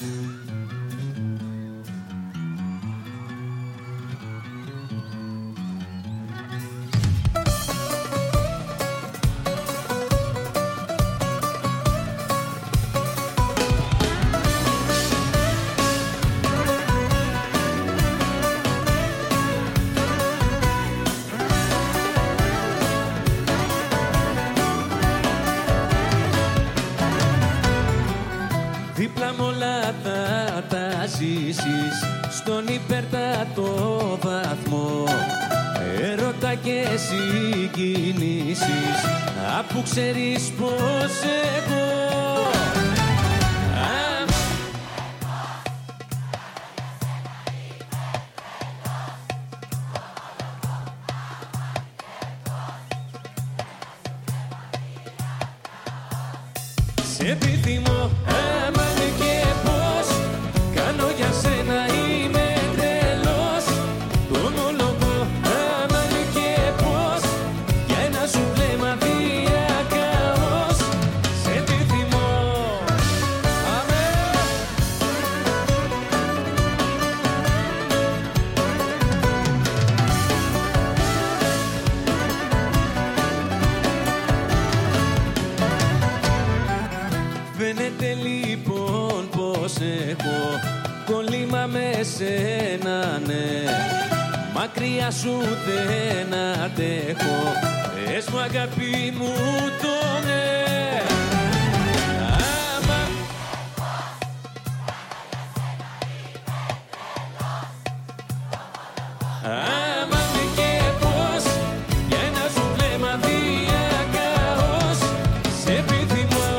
Δίπλα μ' όλα τα ζήσεις στον υπερτάτο βαθμό. Έρωτα και συγκινήσεις, αφού ξέρεις πως εγώ σε επιθυμώ. Φαίνεται λοιπόν πως έχω κόλλημα με σένα, ναι. Μακριά σου δεν αντέχω, πες μου αγάπη μου το ναι. Άμα με και πως για ένα σου βλέμμα διακαώς σε επιθυμώ.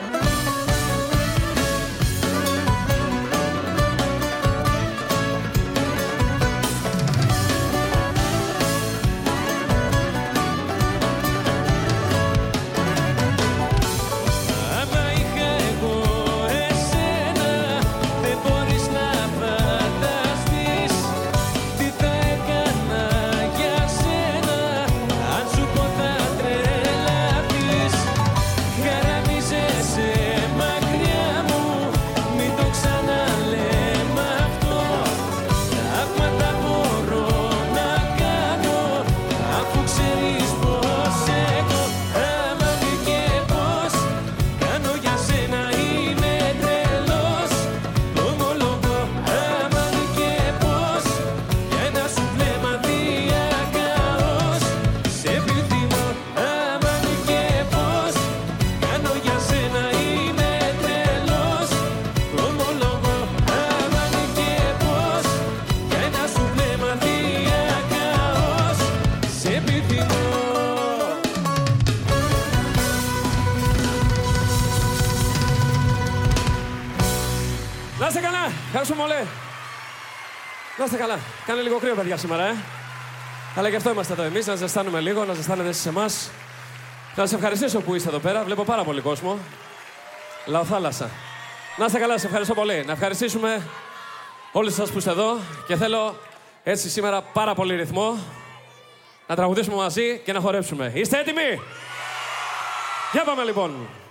Να είστε καλά. Ευχαριστούμε πολύ. Να είστε καλά. Κάνε λίγο κρύο, παιδιά, σήμερα, Αλλά γι' αυτό είμαστε εδώ εμείς, να ζεστάνουμε λίγο, να ζεστάνετε εσείς εμάς. Να σας ευχαριστήσω που είστε εδώ πέρα. Βλέπω πάρα πολύ κόσμο. Λαοθάλασσα. Να είστε καλά, σας ευχαριστώ πολύ. Να ευχαριστήσουμε όλους σας που είστε εδώ και θέλω έτσι σήμερα πάρα πολύ ρυθμό να τραγουδήσουμε μαζί και να χορέψουμε. Είστε έτοιμοι? Για πάμε λοιπόν.